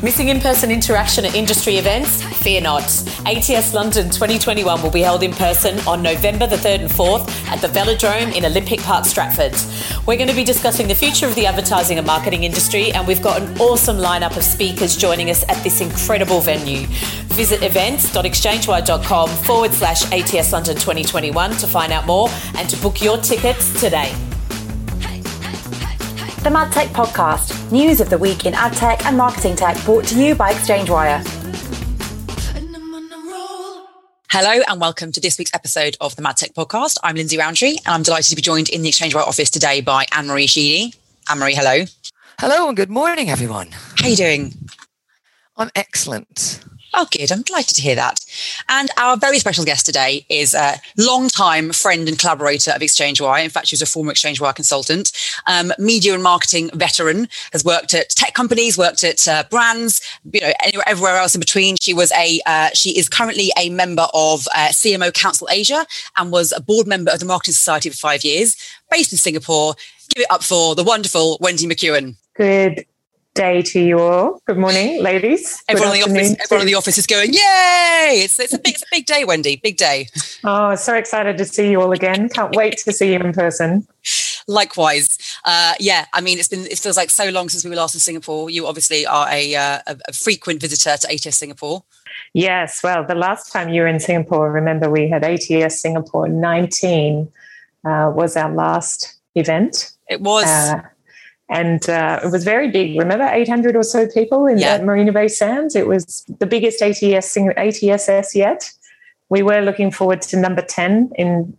Missing in-person interaction at industry events? Fear not. ATS London 2021 will be held in person on November the 3rd and 4th at the Velodrome in Olympic Park, Stratford. We're going to be discussing the future of the advertising and marketing industry, and we've got an awesome lineup of speakers joining us at this incredible venue. Visit events.exchangewire.com/ATS London 2021 to find out more and to book your tickets today. The MadTech Podcast, news of the week in ad tech and marketing tech, brought to you by ExchangeWire. Hello and welcome to this week's episode of the MadTech Podcast. I'm Lindsay Roundtree and I'm delighted to be joined in the ExchangeWire office today by Anne-Marie Sheedy. Anne-Marie, hello. Hello and good morning, everyone. How are you doing? I'm excellent. Oh, good. I'm delighted to hear that. And our very special guest today is a long-time friend and collaborator of ExchangeWire. In fact, she was a former ExchangeWire consultant, media and marketing veteran, has worked at tech companies, worked at brands, everywhere else in between. She is currently a member of CMO Council Asia and was a board member of the Marketing Society for 5 years, based in Singapore. Give it up for the wonderful Wendy McEwen. Good day to you all. Good morning, ladies. Everyone in the office is going, yay! It's a big day, Wendy. Big day. Oh, so excited to see you all again. Can't wait to see you in person. Likewise. It feels like so long since we were last in Singapore. You obviously are a frequent visitor to ATS Singapore. Yes. Well, the last time you were in Singapore, remember we had ATS Singapore 19 was our last event. It was. And it was very big. Remember, 800 or so people in the Marina Bay Sands? It was the biggest ATSS yet. We were looking forward to number 10 in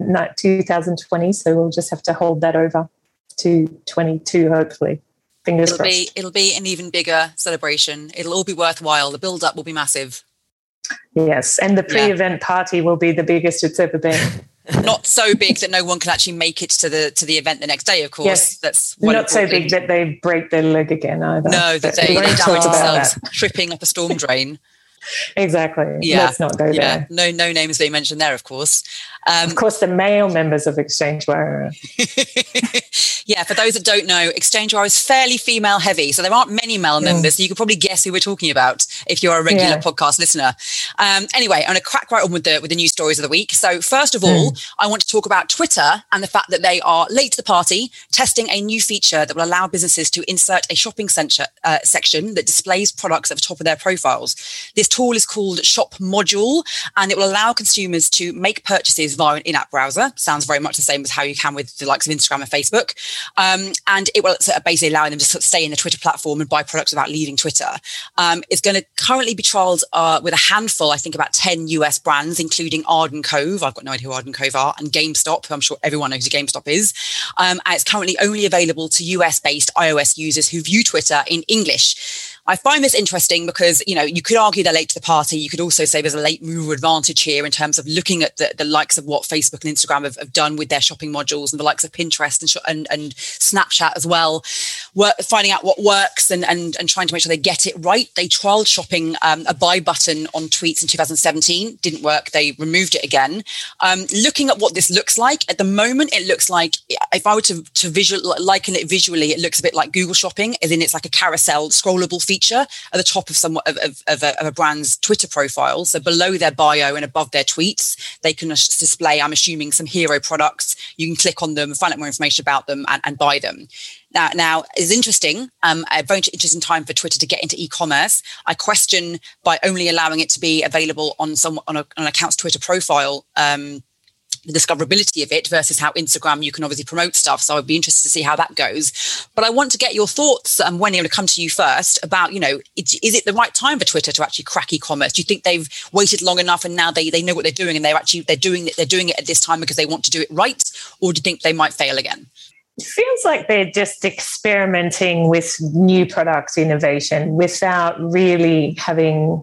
2020, so we'll just have to hold that over to 22, hopefully. Fingers crossed. It'll be an even bigger celebration. It'll all be worthwhile. The build-up will be massive. Yes, and the pre-event party will be the biggest it's ever been. Not so big that no one can actually make it to the event the next day, of course. Yes, that's not so big that they break their leg again either. No, that they damage themselves tripping up a storm drain. Exactly. Yeah. Let's not go there. No names being mentioned there, of course. Of course, the male members of ExchangeWire. Yeah, for those that don't know, ExchangeWire is fairly female heavy, so there aren't many male members, so you could probably guess who we're talking about if you're a regular podcast listener. Anyway, I'm going to crack right on with the news stories of the week. So first of all, I want to talk about Twitter and the fact that they are late to the party, testing a new feature that will allow businesses to insert a shopping section that displays products at the top of their profiles. This tool is called Shop Module, and it will allow consumers to make purchases via an in-app browser. Sounds very much the same as how you can with the likes of Instagram and Facebook. And it will basically allow them to sort of stay in the Twitter platform and buy products without leaving Twitter. It's going to currently be trialled with a handful, I think about 10 US brands, including Arden Cove. I've got no idea who Arden Cove are, and GameStop, who I'm sure everyone knows who GameStop is. And it's currently only available to US-based iOS users who view Twitter in English. I find this interesting because, you could argue they're late to the party. You could also say there's a late mover advantage here in terms of looking at the likes of what Facebook and Instagram have done with their shopping modules, and the likes of Pinterest and Snapchat as well, finding out what works and trying to make sure they get it right. They trialed shopping a buy button on tweets in 2017. Didn't work. They removed it again. Looking at what this looks like, at the moment, it looks like, if I were to liken it visually, it looks a bit like Google Shopping, as in it's like a carousel scrollable feature at the top of a brand's Twitter profile. So below their bio and above their tweets, they can display, I'm assuming, some hero products. You can click on them, find out more information about them and buy them. Now it's interesting, a very interesting time for Twitter to get into e-commerce. I question, by only allowing it to be available on an account's Twitter profile, the discoverability of it versus how Instagram you can obviously promote stuff. So I'd be interested to see how that goes. But I want to get your thoughts, Wendy, I'm going to come to you first, about, is it the right time for Twitter to actually crack e-commerce? Do you think they've waited long enough and now they know what they're doing and they're doing it at this time because they want to do it right? Or do you think they might fail again? It feels like they're just experimenting with new product innovation without really having,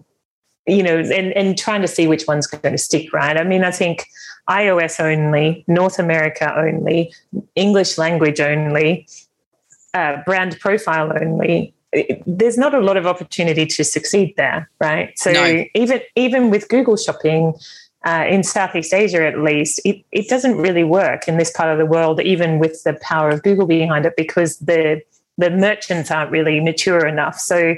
and trying to see which one's going to stick, right? I mean, I think iOS only, North America only, English language only, brand profile only. There's not a lot of opportunity to succeed there, right? So even with Google Shopping, in Southeast Asia at least, it doesn't really work in this part of the world, even with the power of Google behind it, because the merchants aren't really mature enough. So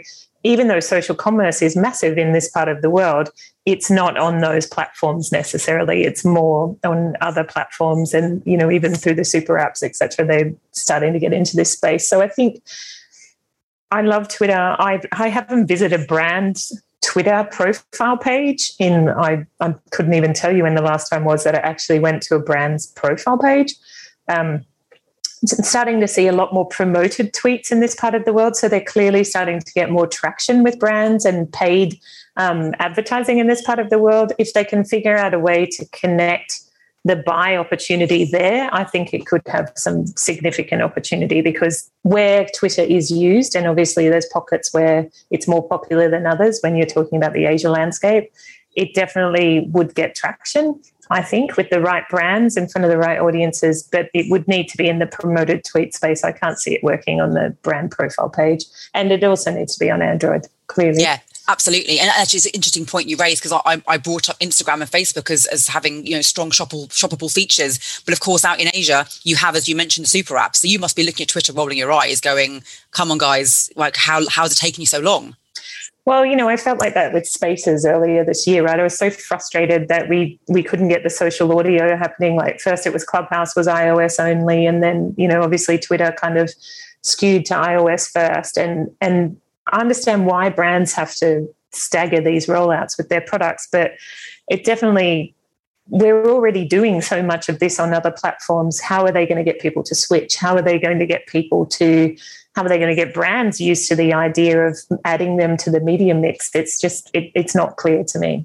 even though social commerce is massive in this part of the world, it's not on those platforms necessarily. It's more on other platforms, and even through the super apps, etc. They're starting to get into this space. So I think I love Twitter. I haven't visited a brand Twitter profile page I couldn't even tell you when the last time was that I actually went to a brand's profile page. Starting to see a lot more promoted tweets in this part of the world. So they're clearly starting to get more traction with brands and paid advertising in this part of the world. If they can figure out a way to connect the buy opportunity there, I think it could have some significant opportunity, because where Twitter is used, and obviously there's pockets where it's more popular than others when you're talking about the Asia landscape, it definitely would get traction, I think, with the right brands in front of the right audiences, but it would need to be in the promoted tweet space. I can't see it working on the brand profile page. And it also needs to be on Android, clearly. Yeah, absolutely. And actually, it's an interesting point you raised, because I brought up Instagram and Facebook as having, strong shoppable features. But of course, out in Asia, you have, as you mentioned, the super apps. So you must be looking at Twitter, rolling your eyes, going, come on, guys, like, how's it taking you so long? Well, I felt like that with Spaces earlier this year, right? I was so frustrated that we couldn't get the social audio happening. Like, first it was Clubhouse was iOS only, and then, obviously Twitter kind of skewed to iOS first. And I understand why brands have to stagger these rollouts with their products, but it definitely, we're already doing so much of this on other platforms. How are they going to get people to switch? How are they going to get brands used to the idea of adding them to the media mix? It's just, it's not clear to me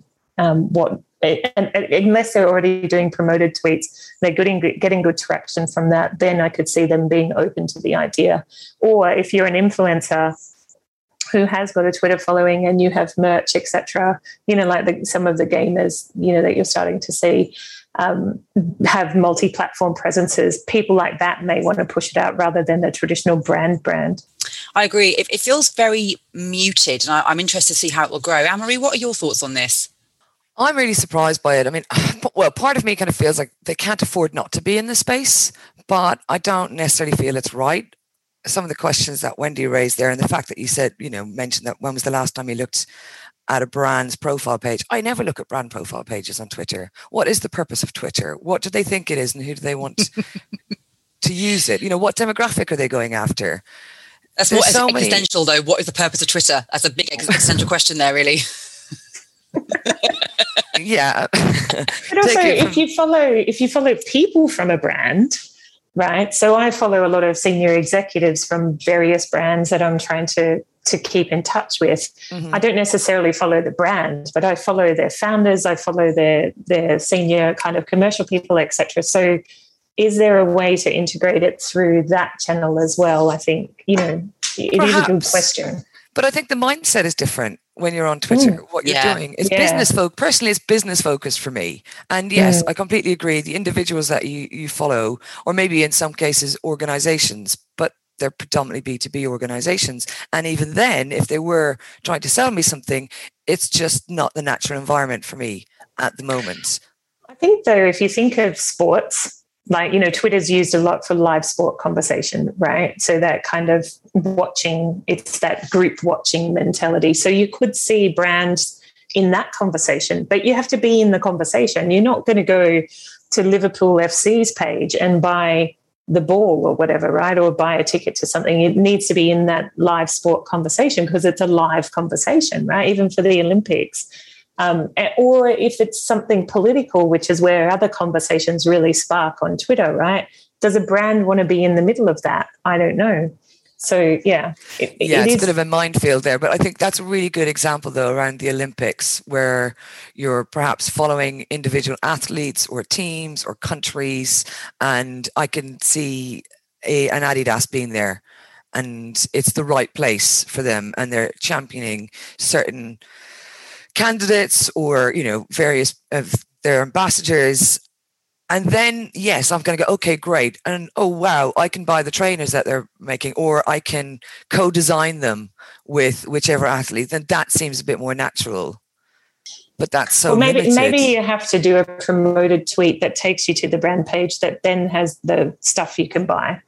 unless they're already doing promoted tweets, they're getting good traction from that, then I could see them being open to the idea. Or if you're an influencer who has got a Twitter following and you have merch, etc., like some of the gamers, that you're starting to see have multi-platform presences, people like that may want to push it out rather than the traditional brand. I agree. It feels very muted, and I'm interested to see how it will grow. Anne-Marie, what are your thoughts on this? I'm really surprised by it. I mean, well, part of me kind of feels like they can't afford not to be in the space, but I don't necessarily feel it's right. Some of the questions that Wendy raised there, and the fact that you said, mentioned that when was the last time you looked at a brand's profile page? I never look at brand profile pages on Twitter. What is the purpose of Twitter? What do they think it is, and who do they want to use it? What demographic are they going after? That's more existential, though. What is the purpose of Twitter? That's a big existential question there, really. Yeah. But also, if you follow people from a brand, right? So I follow a lot of senior executives from various brands that I'm trying to keep in touch with. Mm-hmm. I don't necessarily follow the brand, but I follow their founders, I follow their senior kind of commercial people, etc. So is there a way to integrate it through that channel as well? I think, it is a good question. But I think the mindset is different when you're on Twitter. What you're doing is personally, it's business focused for me. And yes, I completely agree. The individuals that you follow, or maybe in some cases organizations, but they're predominantly B2B organizations. And even then, if they were trying to sell me something, it's just not the natural environment for me at the moment. I think, though, if you think of sports, like, Twitter's used a lot for live sport conversation, right? So that kind of watching, it's that group watching mentality. So you could see brands in that conversation, but you have to be in the conversation. You're not going to go to Liverpool FC's page and buy the ball or whatever, right? Or buy a ticket to something. It needs to be in that live sport conversation because it's a live conversation, right? Even for the Olympics. Or if it's something political, which is where other conversations really spark on Twitter, right? Does a brand want to be in the middle of that? I don't know. So, it's a bit of a minefield there. But I think that's a really good example, though, around the Olympics, where you're perhaps following individual athletes or teams or countries. And I can see an Adidas being there. And it's the right place for them. And they're championing certain candidates or, various of their ambassadors. And then, yes, I'm going to go, okay, great. And, oh, wow, I can buy the trainers that they're making, or I can co-design them with whichever athlete. Then that seems a bit more natural. But that's so limited. Maybe you have to do a promoted tweet that takes you to the brand page that then has the stuff you can buy.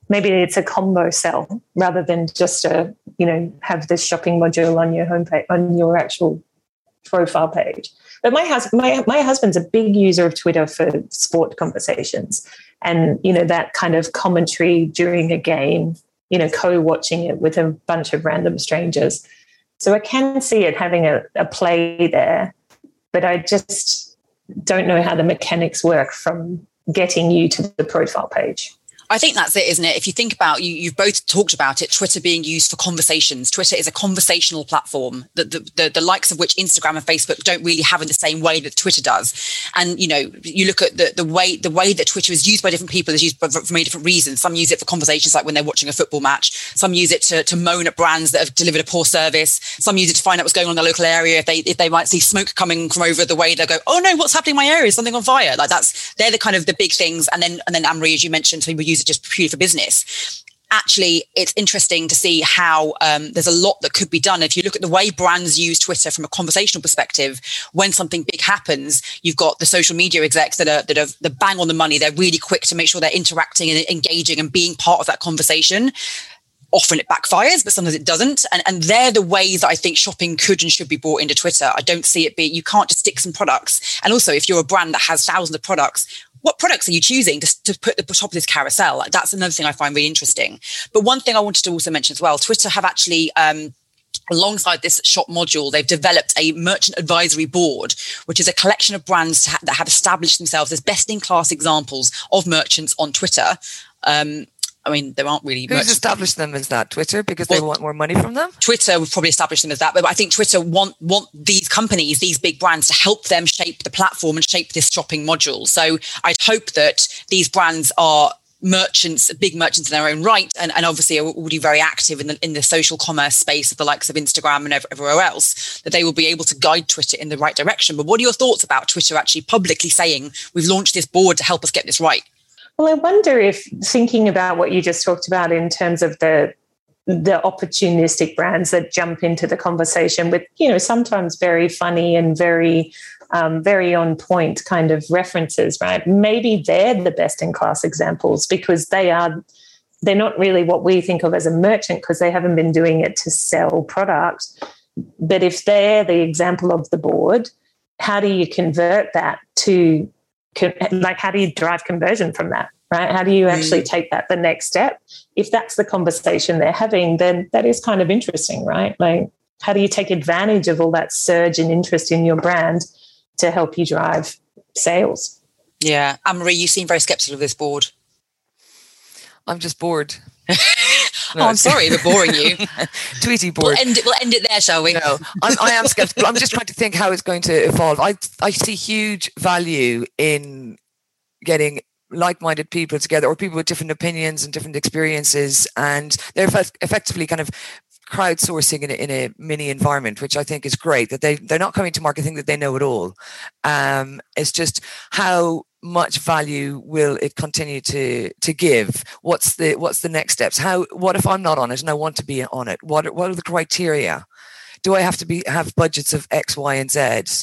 maybe it's a combo sell rather than just have this shopping module on your homepage, on your actual profile page. But my husband's a big user of Twitter for sport conversations, and that kind of commentary during a game, co-watching it with a bunch of random strangers. So I can see it having a play there, but I just don't know how the mechanics work from getting you to the profile page. I think that's it, isn't it? If you think about, you've both talked about it, Twitter being used for conversations. Twitter is a conversational platform that the likes of which Instagram and Facebook don't really have in the same way that Twitter does. And, you look at the way that Twitter is used by different people is used for many different reasons. Some use it for conversations, like when they're watching a football match. Some use it to moan at brands that have delivered a poor service. Some use it to find out what's going on in their local area. If they might see smoke coming from over the way, they'll go, oh no, what's happening in my area? Is something on fire? Like they're the kind of the big things. And then Anne-Marie, as you mentioned, people use it just purely for business. Actually, it's interesting to see how there's a lot that could be done. If you look at the way brands use Twitter from a conversational perspective, when something big happens, you've got the social media execs that are bang on the money. They're really quick to make sure they're interacting and engaging and being part of that conversation. Often it backfires, but sometimes it doesn't. And they're the ways that I think shopping could and should be brought into Twitter. I don't see it you can't just stick some products. And also, if you're a brand that has thousands of products, what products are you choosing to put at the top of this carousel? That's another thing I find really interesting. But one thing I wanted to also mention as well, Twitter have actually, alongside this shop module, they've developed a merchant advisory board, which is a collection of brands that have established themselves as best-in-class examples of merchants on Twitter. There aren't really... Who's established them as that? Twitter? Because they want more money from them? Twitter would probably establish them as that. But I think Twitter want these companies, these big brands, to help them shape the platform and shape this shopping module. So I'd hope that these brands are merchants, big merchants in their own right, and obviously are already very active in the social commerce space of the likes of Instagram and everywhere else, that they will be able to guide Twitter in the right direction. But what are your thoughts about Twitter actually publicly saying, we've launched this board to help us get this right? Well, I wonder if, thinking about what you just talked about in terms of the opportunistic brands that jump into the conversation with, sometimes very funny and very on point kind of references, right? Maybe they're the best in class examples because they're not really what we think of as a merchant because they haven't been doing it to sell product. But if they're the example of the board, how do you convert that to, how do you drive conversion from that, right? How do you actually take that the next step? If that's the conversation they're having, then that is kind of interesting, right? Like, how do you take advantage of all that surge in interest in your brand to help you drive sales? Yeah. Anne-Marie, you seem very skeptical of this board. I'm just bored. No, I'm sorry for boring you. Tweety board. We'll end it there, shall we? No, I am skeptical. I'm just trying to think how it's going to evolve. I see huge value in getting like-minded people together, or people with different opinions and different experiences, and they're effectively kind of crowdsourcing in a mini environment, which I think is great. That they're not coming to market thinking that they know it all. It's just how much value will it continue to give? What's the next steps? What if I'm not on it and I want to be on it? What are the criteria? Do I have to have budgets of X, Y, and Z?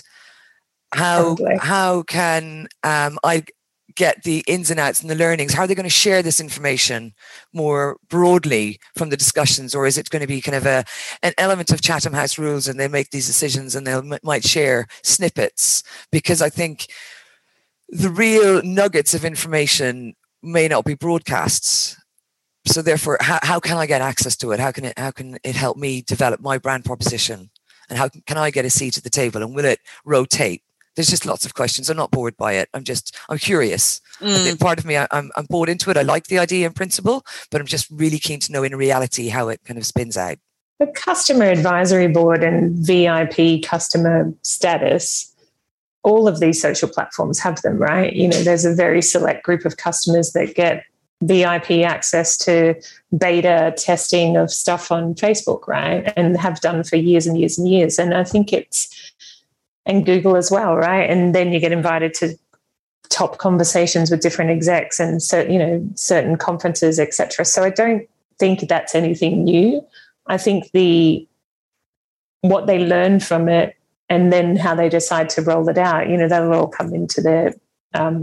How can I get the ins and outs and the learnings? How are they going to share this information more broadly from the discussions, or is it going to be kind of an element of Chatham House rules, and they make these decisions and they might share snippets? Because I think the real nuggets of information may not be broadcasts. So therefore, how can I get access to it? How can it help me develop my brand proposition? And how can I get a seat at the table? And will it rotate? There's just lots of questions. I'm not bored by it. I'm curious. I think part of me, I'm bored into it. I like the idea in principle, but I'm just really keen to know in reality how it kind of spins out. The customer advisory board and VIP customer status, all of these social platforms have them, right? There's a very select group of customers that get VIP access to beta testing of stuff on Facebook, right? And have done for years and years and years. And I think and Google as well, right? And then you get invited to top conversations with different execs and certain conferences, etc. So I don't think that's anything new. I think what they learn from it and then how they decide to roll it out, that'll all come into their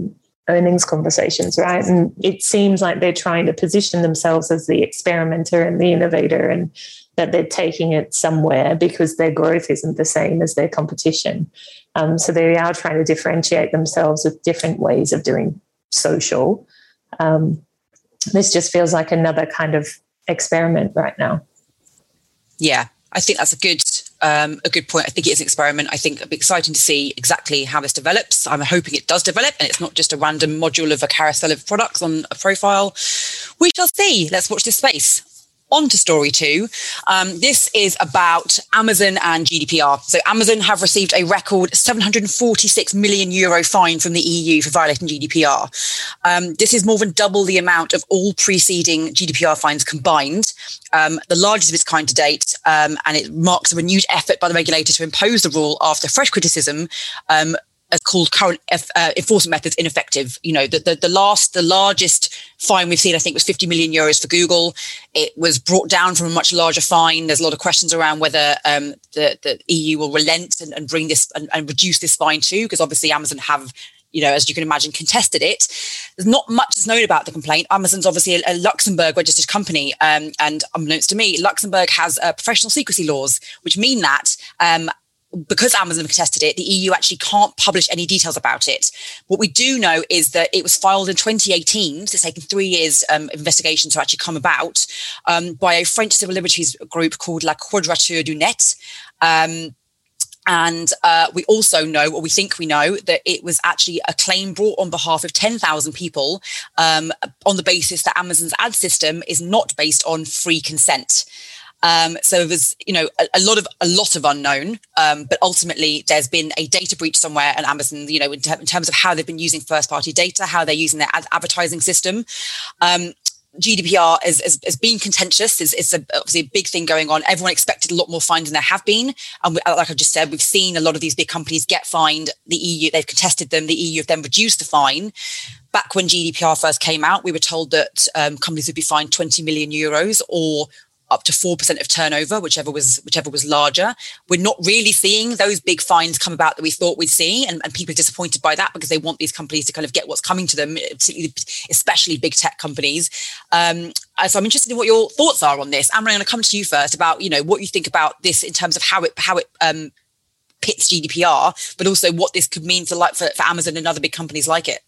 earnings conversations, right? And it seems like they're trying to position themselves as the experimenter and the innovator, and that they're taking it somewhere because their growth isn't the same as their competition. So they are trying to differentiate themselves with different ways of doing social. This just feels like another kind of experiment right now. Yeah, I think that's a good point. I think it is an experiment. I think it'll be exciting to see exactly how this develops. I'm hoping it does develop and it's not just a random module of a carousel of products on a profile. We shall see. Let's watch this space. On to story 2. This is about Amazon and GDPR. So Amazon have received a record €746 million fine from the EU for violating GDPR. This is more than double the amount of all preceding GDPR fines combined, the largest of its kind to date, and it marks a renewed effort by the regulator to impose the rule after fresh criticism as called current enforcement methods ineffective. You know, the largest fine we've seen, I think, was €50 million for Google. It was brought down from a much larger fine. There's a lot of questions around whether the EU will relent and bring this and reduce this fine too, because obviously Amazon have, you know, as you can imagine, contested it. There's not much that's known about the complaint. Amazon's obviously a Luxembourg registered company, and unbeknownst to me, Luxembourg has professional secrecy laws, which mean that because Amazon contested it, the EU actually can't publish any details about it. What we do know is that it was filed in 2018, so it's taken 3 years investigation to actually come about, by a French civil liberties group called La Quadrature du Net. And we also know, or we think we know, that it was actually a claim brought on behalf of 10,000 people on the basis that Amazon's ad system is not based on free consent. So there's, you know, a lot of unknown, but ultimately there's been a data breach somewhere, and Amazon, you know, in terms of how they've been using first-party data, how they're using their advertising system. GDPR has been contentious. It's obviously a big thing going on. Everyone expected a lot more fines than there have been. And like I just said, we've seen a lot of these big companies get fined. The EU, they've contested them. The EU have then reduced the fine. Back when GDPR first came out, we were told that companies would be fined €20 million or up to 4% of turnover, whichever was larger. We're not really seeing those big fines come about that we thought we'd see, and people are disappointed by that because they want these companies to kind of get what's coming to them, especially big tech companies. So I'm interested in what your thoughts are on this. Amran, I'm going to come to you first about, you know, what you think about this in terms of how it pits GDPR, but also what this could mean for Amazon and other big companies like it.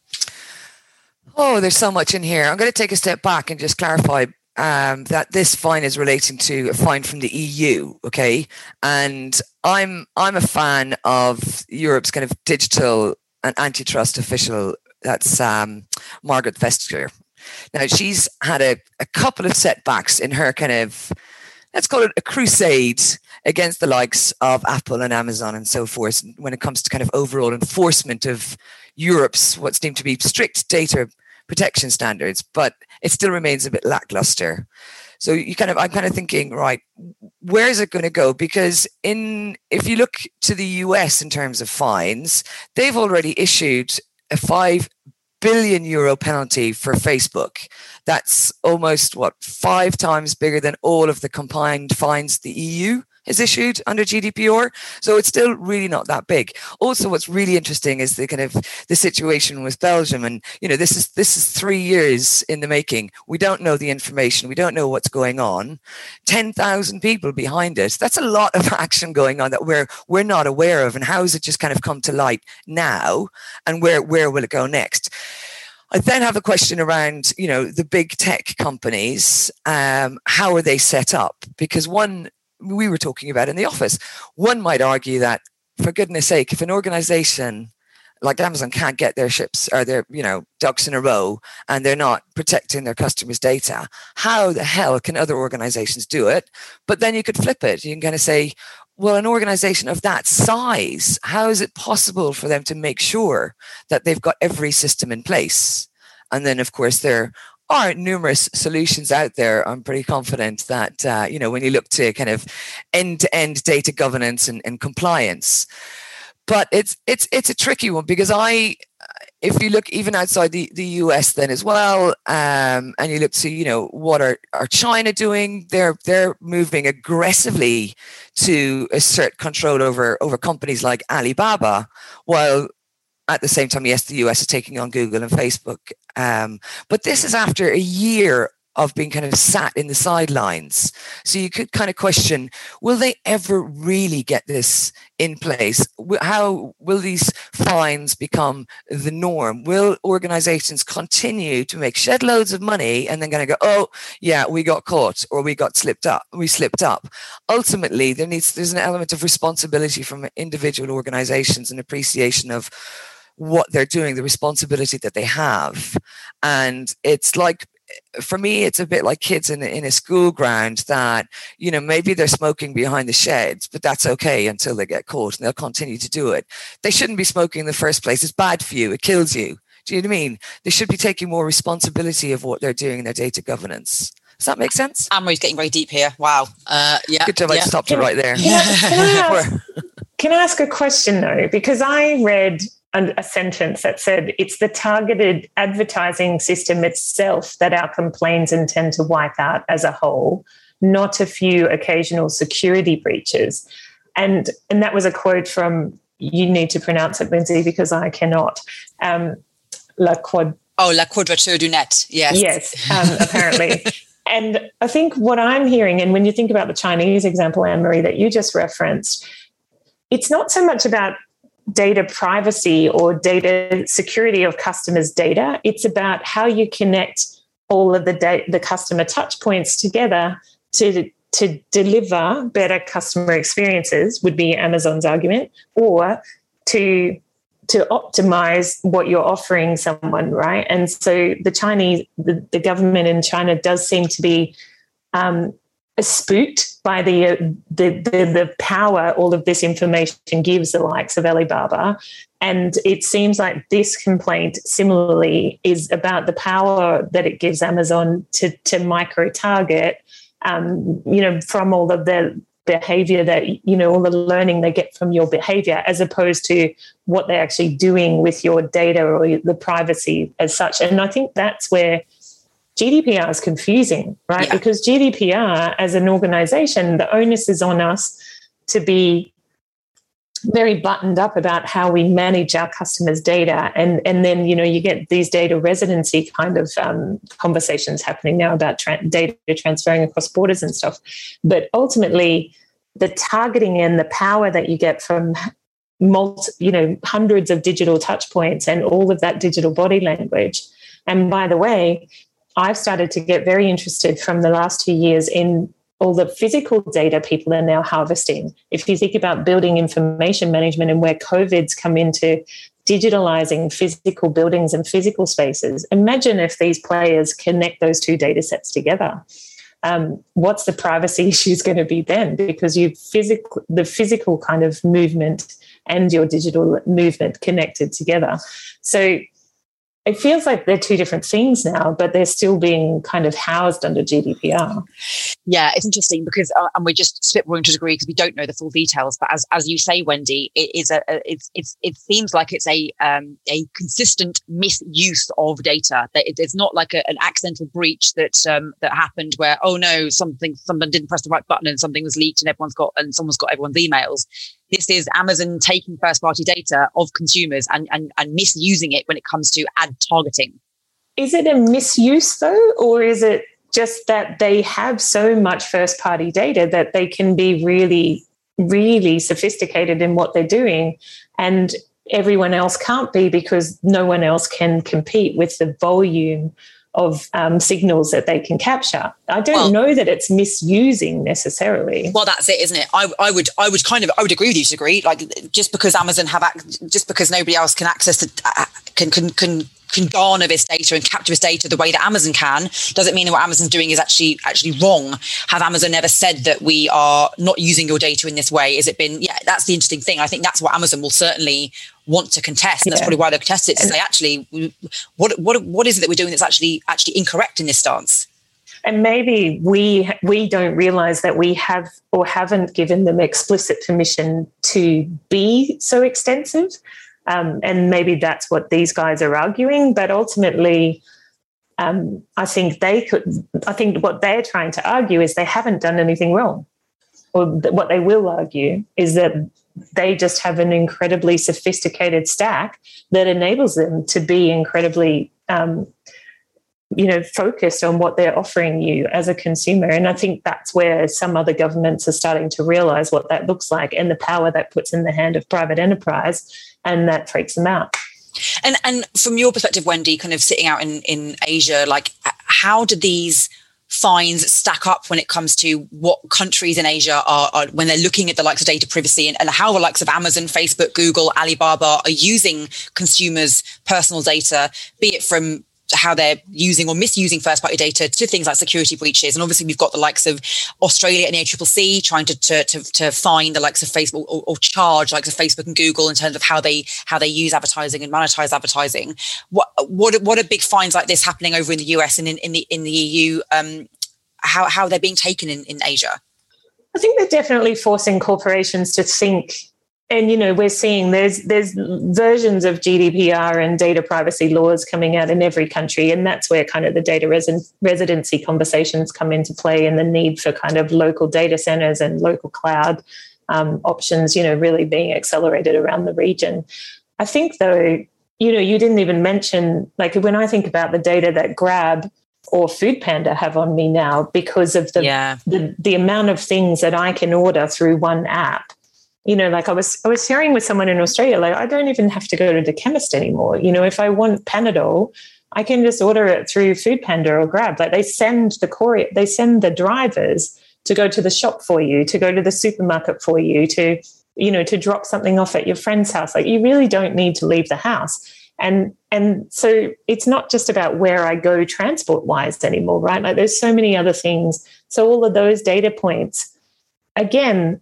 Oh, there's so much in here. I'm going to take a step back and just clarify that this fine is relating to a fine from the EU, okay? And I'm a fan of Europe's kind of digital and antitrust official. That's Margaret Vestager. Now, she's had a couple of setbacks in her kind of, let's call it a crusade against the likes of Apple and Amazon and so forth when it comes to kind of overall enforcement of Europe's what seem to be strict data protection standards, but it still remains a bit lackluster. So I'm kind of thinking, right, where is it going to go? Because if you look to the US in terms of fines, they've already issued a €5 billion penalty for Facebook. That's almost 5 times bigger than all of the combined fines the EU has issued under GDPR. So it's still really not that big. Also, what's really interesting is the situation with Belgium. And, you know, this is 3 years in the making. We don't know the information. We don't know what's going on. 10,000 people behind it. That's a lot of action going on that we're not aware of. And how has it just kind of come to light now? And where will it go next? I then have a question around, you know, the big tech companies. How are they set up? Because we were talking about in the office, one might argue that, for goodness sake, if an organization like Amazon can't get their ships or their, you know, ducks in a row and they're not protecting their customers' data, how the hell can other organizations do it? But then you could flip it. You can kind of say, well, an organization of that size, how is it possible for them to make sure that they've got every system in place? And then, of course, there are numerous solutions out there. I'm pretty confident that, you know, when you look to kind of end-to-end data governance and compliance, but it's a tricky one because if you look even outside the US then as well, and you look to, you know, what are China doing? They're moving aggressively to assert control over companies like Alibaba, while At the same time, yes, the US is taking on Google and Facebook. But this is after a year of being kind of sat in the sidelines. So you could kind of question, will they ever really get this in place? How will these fines become the norm? Will organizations continue to make shed loads of money and then going to go, oh, yeah, we got caught or we slipped up. Ultimately, there's an element of responsibility from individual organizations and appreciation of what they're doing, the responsibility that they have. And it's like, for me, it's a bit like kids in a school ground that, maybe they're smoking behind the sheds, but that's okay until they get caught and they'll continue to do it. They shouldn't be smoking in the first place. It's bad for you. It kills you. Do you know what I mean? They should be taking more responsibility of what they're doing in their data governance. Does that make sense? Anne-Marie's getting very deep here. Wow. Yeah. Good job. I stopped it right there. Can I ask a question though? Because I read a sentence that said it's the targeted advertising system itself that our complaints intend to wipe out as a whole, not a few occasional security breaches. And that was a quote from, you need to pronounce it, Lindsay, because I cannot. La Quadrature du Net. Yes. Yes, apparently. And I think what I'm hearing, and when you think about the Chinese example, Anne-Marie, that you just referenced, it's not so much about data privacy or data security of customers' data. It's about how you connect all of the customer touch points together to deliver better customer experiences, would be Amazon's argument, or to optimize what you're offering someone, right? And so the government in China does seem to be spooked by the power all of this information gives the likes of Alibaba. And it seems like this complaint similarly is about the power that it gives Amazon to micro-target, from all of the behavior that, all the learning they get from your behavior, as opposed to what they're actually doing with your data or the privacy as such. And I think that's where GDPR is confusing, right? Yeah. Because GDPR, as an organization, the onus is on us to be very buttoned up about how we manage our customers' data. And then, you get these data residency kind of conversations happening now about data transferring across borders and stuff. But ultimately, the targeting and the power that you get from hundreds of digital touch points and all of that digital body language. And by the way, I've started to get very interested from the last 2 years in all the physical data people are now harvesting. If you think about building information management and where COVID's come into digitalizing physical buildings and physical spaces, imagine if these players connect those two data sets together. What's the privacy issues going to be then? Because the physical kind of movement and your digital movement connected together. So it feels like they're two different things now, but they're still being kind of housed under GDPR. Yeah, it's interesting because, and we're just spitballing to a degree because we don't know the full details. But as you say, Wendy, it seems like it's a consistent misuse of data. That it's not like an accidental breach that happened where, oh no, someone didn't press the right button and something was leaked and someone's got everyone's emails. This is Amazon taking first-party data of consumers and misusing it when it comes to ad targeting. Is it a misuse, though, or is it just that they have so much first-party data that they can be really, really sophisticated in what they're doing, and everyone else can't be because no one else can compete with the volume of signals that they can capture? I don't know that it's misusing necessarily. Well, that's it, isn't it? I would agree with you to agree. Like just because Amazon just because nobody else can access can garner this data and capture this data the way that Amazon can, doesn't mean that what Amazon's doing is actually wrong. Have Amazon ever said that we are not using your data in this way? Has it been? Yeah, that's the interesting thing. I think that's what Amazon will certainly want to contest, and that's probably why they'll contest it, to say actually, what is it that we're doing that's actually incorrect in this stance? And maybe we don't realize that we have or haven't given them explicit permission to be so extensive. And maybe that's what these guys are arguing. But ultimately, I think what they're trying to argue is they haven't done anything wrong. what they will argue is that they just have an incredibly sophisticated stack that enables them to be incredibly focused on what they're offering you as a consumer. And I think that's where some other governments are starting to realize what that looks like and the power that puts in the hand of private enterprise, and that freaks them out. And from your perspective, Wendy, kind of sitting out in Asia, like how do these fines stack up when it comes to what countries in Asia are when they're looking at the likes of data privacy and how the likes of Amazon, Facebook, Google, Alibaba are using consumers' personal data, be it from how they're using or misusing first-party data to things like security breaches. And obviously we've got the likes of Australia and the ACCC trying to fine the likes of Facebook or charge likes of Facebook and Google in terms of how they use advertising and monetize advertising. What are big fines like this happening over in the US and in the EU? How they're being taken in Asia? I think they're definitely forcing corporations to think. And, we're seeing there's versions of GDPR and data privacy laws coming out in every country. And that's where kind of the data residency conversations come into play, and the need for kind of local data centers and local cloud options, really being accelerated around the region. I think, though, you didn't even mention, like when I think about the data that Grab or Foodpanda have on me now because of the amount of things that I can order through one app. Like I was sharing with someone in Australia, like I don't even have to go to the chemist anymore. If I want Panadol, I can just order it through Foodpanda or Grab. Like they send the drivers to go to the shop for you, to go to the supermarket for you, to drop something off at your friend's house. Like you really don't need to leave the house. And so it's not just about where I go transport wise anymore, right? Like there's so many other things. So all of those data points, again,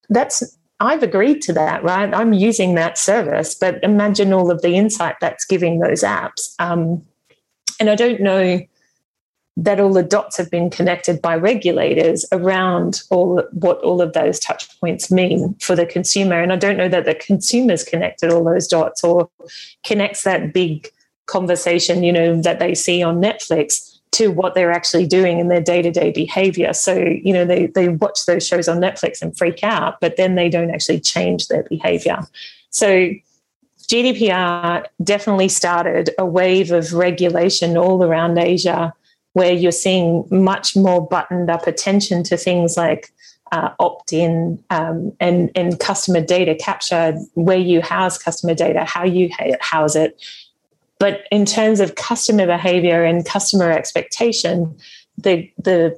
I've agreed to that, right? I'm using that service, but imagine all of the insight that's giving those apps. And I don't know that all the dots have been connected by regulators around what all of those touch points mean for the consumer. And I don't know that the consumer's connected all those dots or connects that big conversation, that they see on Netflix to what they're actually doing in their day-to-day behavior. So, they watch those shows on Netflix and freak out, but then they don't actually change their behavior. So GDPR definitely started a wave of regulation all around Asia, where you're seeing much more buttoned up attention to things like opt-in and customer data capture, where you house customer data, how you house it. But in terms of customer behavior and customer expectation, the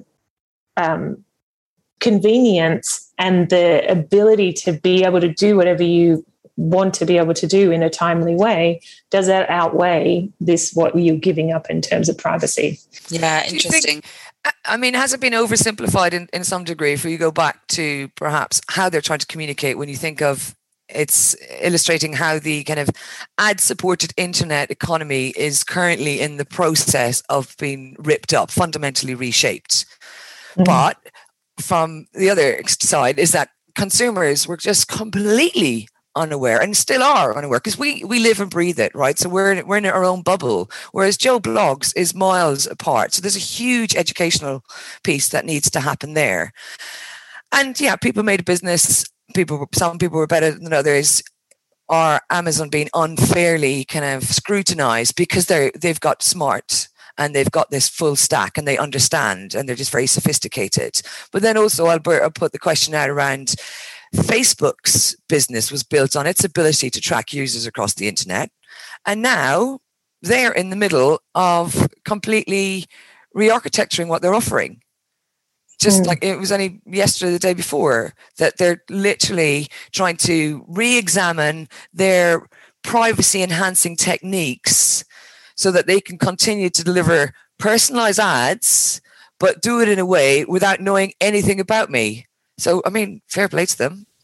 convenience and the ability to be able to do whatever you want to be able to do in a timely way, does that outweigh what you're giving up in terms of privacy? Yeah, interesting. Has it been oversimplified in some degree if you go back to perhaps how they're trying to communicate when you think of it's illustrating how the kind of ad-supported internet economy is currently in the process of being ripped up, fundamentally reshaped. Mm-hmm. But from the other side is that consumers were just completely unaware and still are unaware because we live and breathe it, right? So we're in our own bubble, whereas Joe Blogs is miles apart. So there's a huge educational piece that needs to happen there. And yeah, people made a business. Some people were better than others. Are Amazon being unfairly kind of scrutinized because they've got smart and they've got this full stack and they understand and they're just very sophisticated. But then also I'll put the question out around Facebook's business was built on its ability to track users across the internet. And now they're in the middle of completely re-architecturing what they're offering. Just like it was only yesterday, the day before, that they're literally trying to re-examine their privacy-enhancing techniques so that they can continue to deliver personalized ads, but do it in a way without knowing anything about me. So, fair play to them.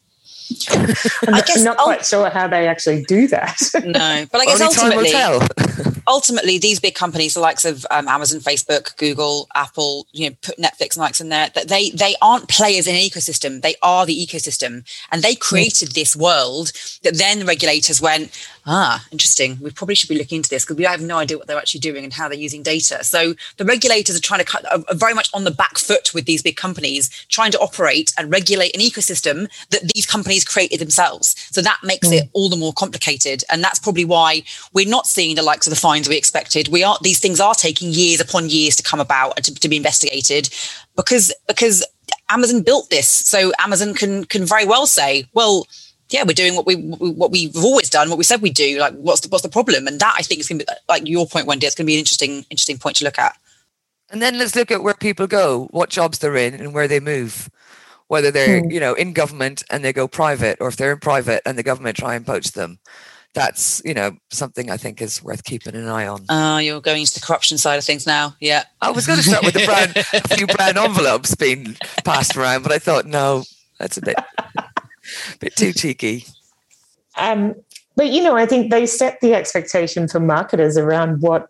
I'm not quite sure how they actually do that. No, but I guess ultimately, these big companies, the likes of Amazon, Facebook, Google, Apple, put Netflix and likes in there, that they aren't players in an ecosystem. They are the ecosystem, and they created this world that then regulators went, interesting. We probably should be looking into this because we have no idea what they're actually doing and how they're using data. So the regulators are very much on the back foot with these big companies, trying to operate and regulate an ecosystem that these companies created themselves. So that makes it all the more complicated. And that's probably why we're not seeing the likes of the fines we expected. These things are taking years upon years to come about and to be investigated because Amazon built this. So Amazon can very well say, well, yeah, we're doing what we've always done, what we said we do. Like, what's the problem? And that, I think, is going to be, like your point, Wendy, it's going to be an interesting point to look at. And then let's look at where people go, what jobs they're in, and where they move. Whether they're in government and they go private, or if they're in private and the government try and poach them. That's something I think is worth keeping an eye on. You're going into the corruption side of things now. Yeah, I was going to start with a few brown envelopes being passed around, but I thought no, that's a bit too cheeky. But I think they set the expectation for marketers around what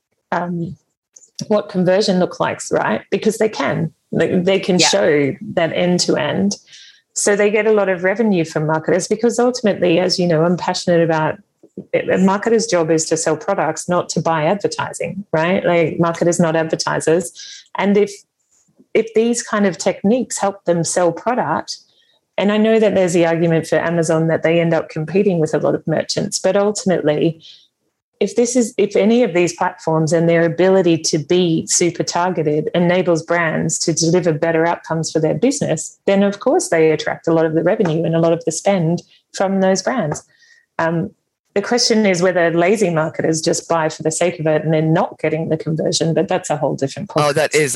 conversion looks like, right? Because they can show that end to end. So they get a lot of revenue from marketers because ultimately, as you know, I'm passionate about it. A marketer's job is to sell products, not to buy advertising, right? Like, marketers, not advertisers. And if these kind of techniques help them sell product, and I know that there's the argument for Amazon that they end up competing with a lot of merchants, but ultimately, if any of these platforms and their ability to be super targeted enables brands to deliver better outcomes for their business, then of course they attract a lot of the revenue and a lot of the spend from those brands. The question is whether lazy marketers just buy for the sake of it and they're not getting the conversion, but that's a whole different point.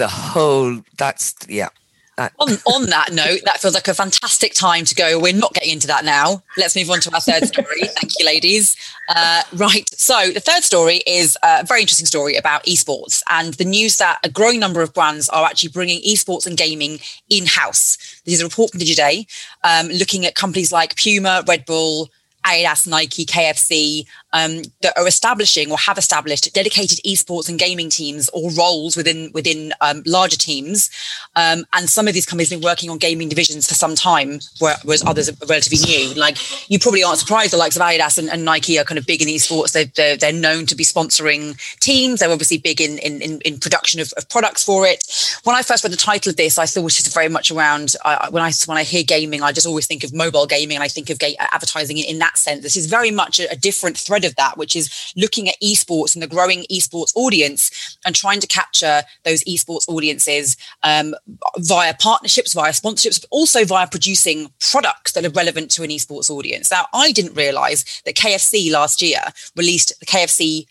On that note, that feels like a fantastic time to go. We're not getting into that now. Let's move on to our third story. Thank you, ladies. Right. So the third story is a very interesting story about esports and the news that a growing number of brands are actually bringing esports and gaming in-house. This is a report from Digiday looking at companies like Puma, Red Bull, Adidas, Nike, KFC, that are establishing or have established dedicated esports and gaming teams or roles within larger teams. And some of these companies have been working on gaming divisions for some time, whereas others are relatively new. Like, you probably aren't surprised the likes of Adidas and Nike are kind of big in esports. They're known to be sponsoring teams. They're obviously big in production of products for it. When I first read the title of this, I thought it was very much around, when I hear gaming, I just always think of mobile gaming and I think of advertising in that sense. This is very much a different thread of that, which is looking at esports and the growing esports audience and trying to capture those esports audiences via partnerships, via sponsorships, but also via producing products that are relevant to an esports audience. Now, I didn't realize that KFC last year released the KFC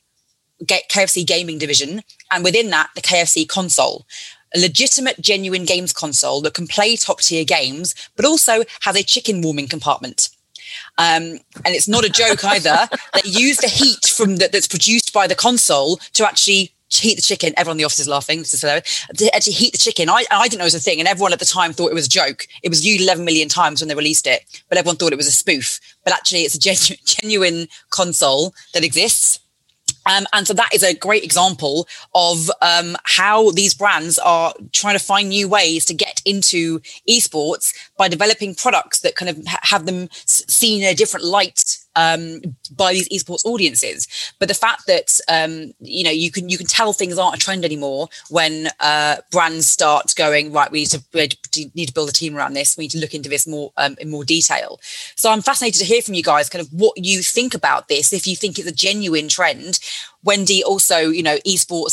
gaming division, and within that, the KFC console. A legitimate, genuine games console that can play top-tier games, but also has a chicken warming compartment. And it's not a joke either. They use the heat that's produced by the console to actually heat the chicken. Everyone in the office is laughing. To actually heat the chicken. I didn't know it was a thing, and everyone at the time thought it was a joke. It was viewed 11 million times when they released it, but everyone thought it was a spoof. But actually, it's a genuine console that exists. And so that is a great example of how these brands are trying to find new ways to get into esports by developing products that kind of have them seen in a different light by these esports audiences. But the fact that you can tell things aren't a trend anymore when brands start going, right, we need to build a team around this. We need to look into this more in more detail. So I'm fascinated to hear from you guys kind of what you think about this, if you think it's a genuine trend. Wendy, also, esports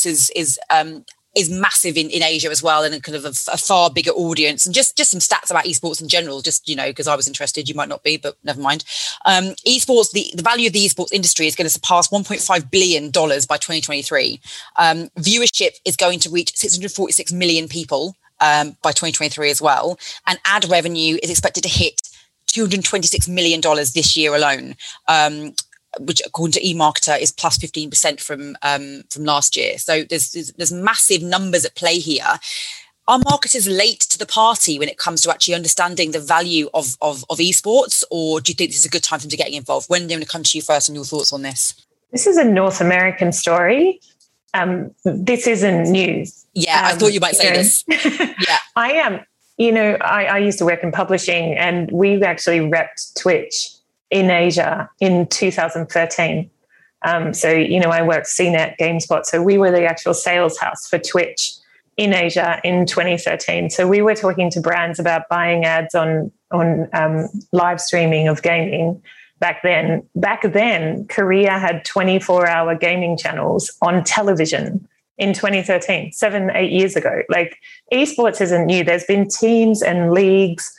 is massive in Asia as well, and a kind of a far bigger audience. And just some stats about esports in general, just, because I was interested, you might not be, but never mind. Esports, the value of the esports industry is going to surpass $1.5 billion by 2023. Viewership is going to reach 646 million people by 2023 as well. And ad revenue is expected to hit $226 million this year alone. Which, according to eMarketer, is plus 15% from last year. So there's massive numbers at play here. are marketers late to the party when it comes to actually understanding the value of esports, or do you think this is a good time for them to get involved? When do you want to come to you first on your thoughts on this? This is a North American story. This isn't news. Yeah, I thought you might say this. Yeah, I am. I used to work in publishing, and we actually repped Twitch in Asia in 2013. So I worked CNET, GameSpot. So we were the actual sales house for Twitch in Asia in 2013. So we were talking to brands about buying ads on live streaming of gaming. Back then, Korea had 24-hour gaming channels on television in 2013, 7-8 years ago. Like, esports isn't new. There's been teams and leagues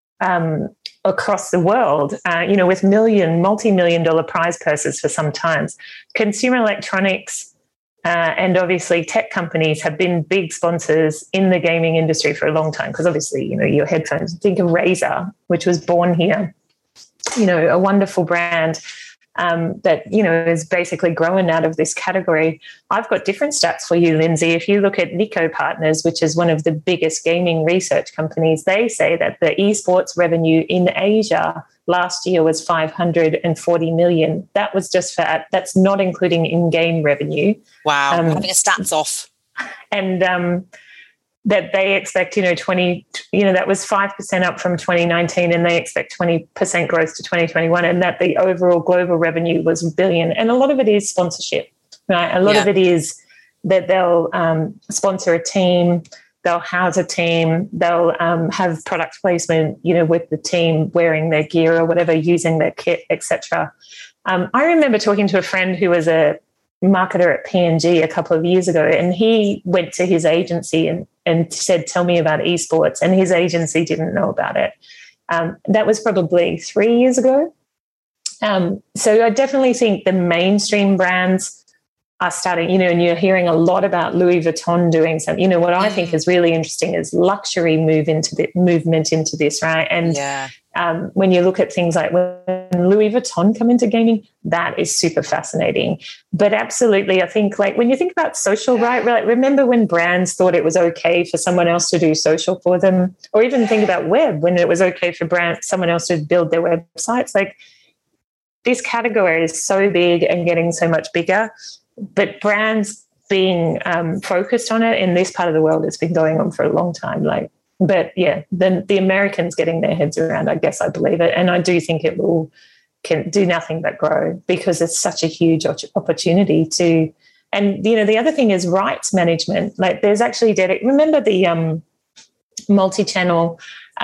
across the world, with multi-million-dollar prize purses for some times. Consumer electronics and obviously tech companies have been big sponsors in the gaming industry for a long time, because obviously, your headphones. Think of Razer, which was born here. A wonderful brand that, is basically growing out of this category. I've got different stats for you, Lindsay. If you look at Nico Partners, which is one of the biggest gaming research companies, they say that the esports revenue in Asia last year was 540 million. That was just that's not including in-game revenue. Wow, having the stats off. And that they expect, that was 5% up from 2019, and they expect 20% growth to 2021, and that the overall global revenue was $1 billion. And a lot of it is sponsorship, right? A lot of it is that they'll sponsor a team, they'll house a team, they'll have product placement, with the team wearing their gear or whatever, using their kit, etc. I remember talking to a friend who was a marketer at P&G a couple of years ago, and he went to his agency and said, tell me about esports, and his agency didn't know about it. That was probably 3 years ago. So I definitely think the mainstream brands are starting, and you're hearing a lot about Louis Vuitton doing something. What I think is really interesting is luxury movement into this, right? And when you look at things like when Louis Vuitton come into gaming, that is super fascinating. But absolutely, I think, like, when you think about social, right? Like, remember when brands thought it was okay for someone else to do social for them, or even think about web, when it was okay for someone else to build their websites. Like, this category is so big and getting so much bigger, but brands being focused on it in this part of the world, it's been going on for a long time. But yeah, the Americans getting their heads around, I guess I believe it. And I do think it can do nothing but grow, because it's such a huge opportunity to. And, the other thing is rights management. Like, there's actually remember the multi-channel,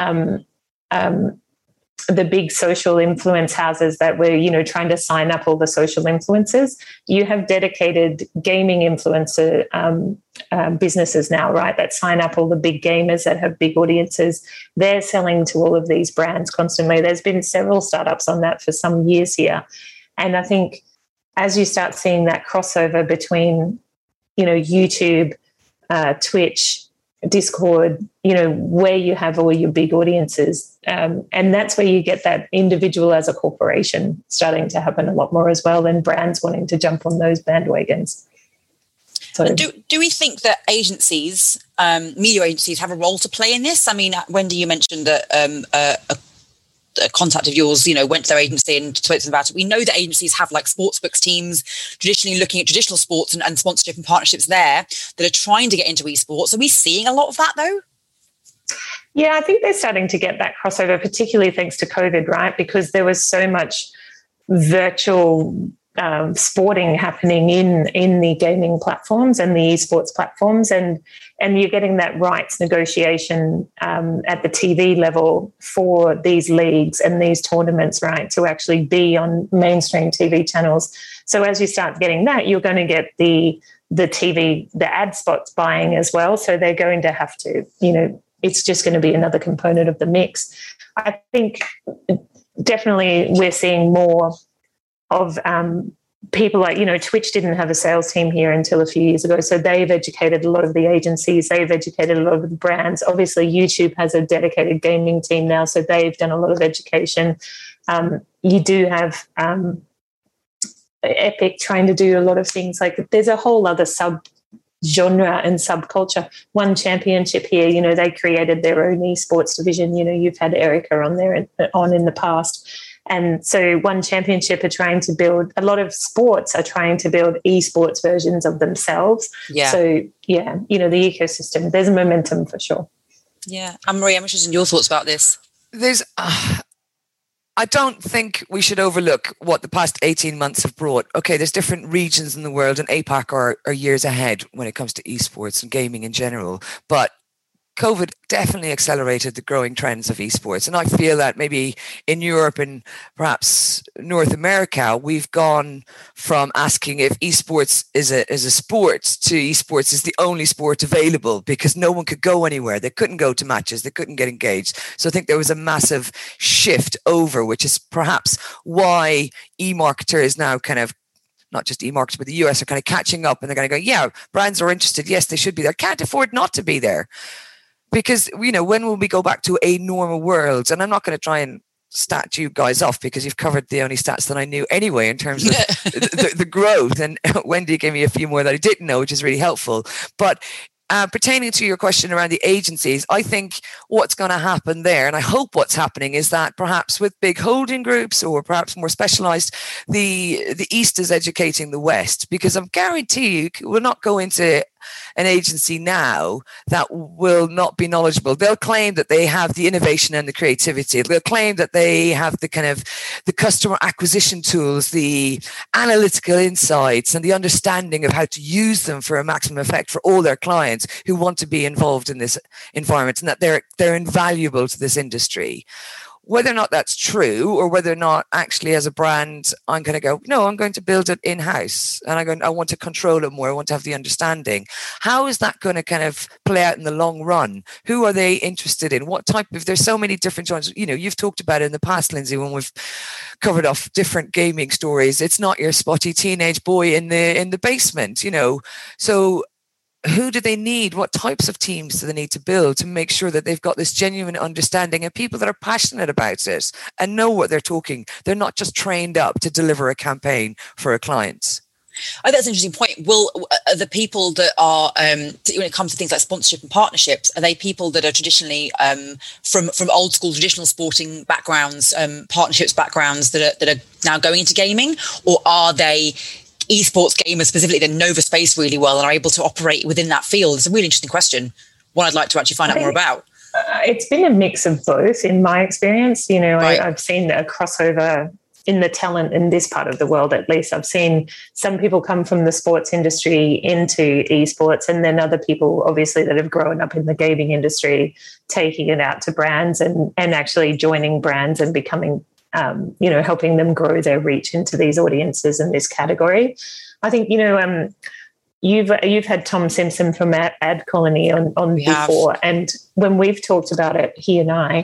the big social influence houses that were, trying to sign up all the social influencers. You have dedicated gaming influencer businesses now, right, that sign up all the big gamers that have big audiences. They're selling to all of these brands constantly. There's been several startups on that for some years here. And I think as you start seeing that crossover between, YouTube, Twitch, Discord, where you have all your big audiences. And that's where you get that individual as a corporation starting to happen a lot more as well, and brands wanting to jump on those bandwagons. So, do we think that agencies, media agencies, have a role to play in this? I mean, Wendy, you mentioned that a contact of yours, went to their agency and spoke to them about it. We know that agencies have, like, sportsbooks teams, traditionally looking at traditional sports and sponsorship and partnerships there, that are trying to get into esports. Are we seeing a lot of that, though? Yeah, I think they're starting to get that crossover, particularly thanks to COVID, right? Because there was so much virtual sporting happening in the gaming platforms and the esports platforms, and you're getting that rights negotiation at the TV level for these leagues and these tournaments, right, to actually be on mainstream TV channels. So as you start getting that, you're going to get the TV, the ad spots buying as well. So they're going to have to, it's just going to be another component of the mix. I think definitely we're seeing more of people like, Twitch didn't have a sales team here until a few years ago. So they've educated a lot of the agencies. They've educated a lot of the brands. Obviously, YouTube has a dedicated gaming team now. So they've done a lot of education. You do have Epic trying to do a lot of things. Like, there's a whole other genre and subculture. One Championship here, you know, they created their own esports division. You know, you've had Erica on there in the past. And so One Championship are trying to build, a lot of sports are trying to build esports versions of themselves. Yeah. So, yeah, you know, the ecosystem, there's momentum for sure. Yeah. Anne-Marie, I'm interested in your thoughts about this. I don't think we should overlook what the past 18 months have brought. Okay, there's different regions in the world, and APAC are years ahead when it comes to esports and gaming in general. But COVID definitely accelerated the growing trends of esports. And I feel that maybe in Europe and perhaps North America, we've gone from asking if esports is a sport to esports is the only sport available, because no one could go anywhere. They couldn't go to matches. They couldn't get engaged. So I think there was a massive shift over, which is perhaps why eMarketer now kind of, not just eMarketer, but the US are kind of catching up, and they're going to go, yeah, brands are interested. Yes, they should be there. Can't afford not to be there. Because, you know, when will we go back to a normal world? And I'm not going to try and stat you guys off, because you've covered the only stats that I knew anyway in terms of the growth. And Wendy gave me a few more that I didn't know, which is really helpful. But pertaining to your question around the agencies, I think what's going to happen there, and I hope what's happening, is that perhaps with big holding groups or perhaps more specialized, the East is educating the West, because I guarantee you we'll not go into an agency now that will not be knowledgeable. They'll claim that they have the innovation and the creativity. They'll claim that they have the kind of the customer acquisition tools, the analytical insights, and the understanding of how to use them for a maximum effect for all their clients who want to be involved in this environment, and that they're invaluable to this industry. Whether or not that's true, or whether or not actually as a brand, I'm going to go, no, I'm going to build it in-house, and I want to control it more. I want to have the understanding. How is that going to kind of play out in the long run? Who are they interested in? What type of, there's so many different genres. You know, you've talked about it in the past, Lindsay, when we've covered off different gaming stories. It's not your spotty teenage boy in the basement, you know. So who do they need? What types of teams do they need to build to make sure that they've got this genuine understanding and people that are passionate about it and know what they're talking? They're not just trained up to deliver a campaign for a client. Oh, that's an interesting point. Will the people that are, when it comes to things like sponsorship and partnerships, are they people that are traditionally from old school traditional sporting backgrounds, partnerships backgrounds that are now going into gaming, or are they esports gamers specifically that know the space really well and are able to operate within that field? It's a really interesting question. One I'd like to actually find out more about. It's been a mix of both in my experience. You know, Right. I've seen a crossover in the talent in this part of the world, at least. I've seen some people come from the sports industry into esports, and then other people, obviously, that have grown up in the gaming industry, taking it out to brands and actually joining brands and becoming helping them grow their reach into these audiences in this category. I think, you've had Tom Simpson from Ad Colony on before, and when we've talked about it, he and I,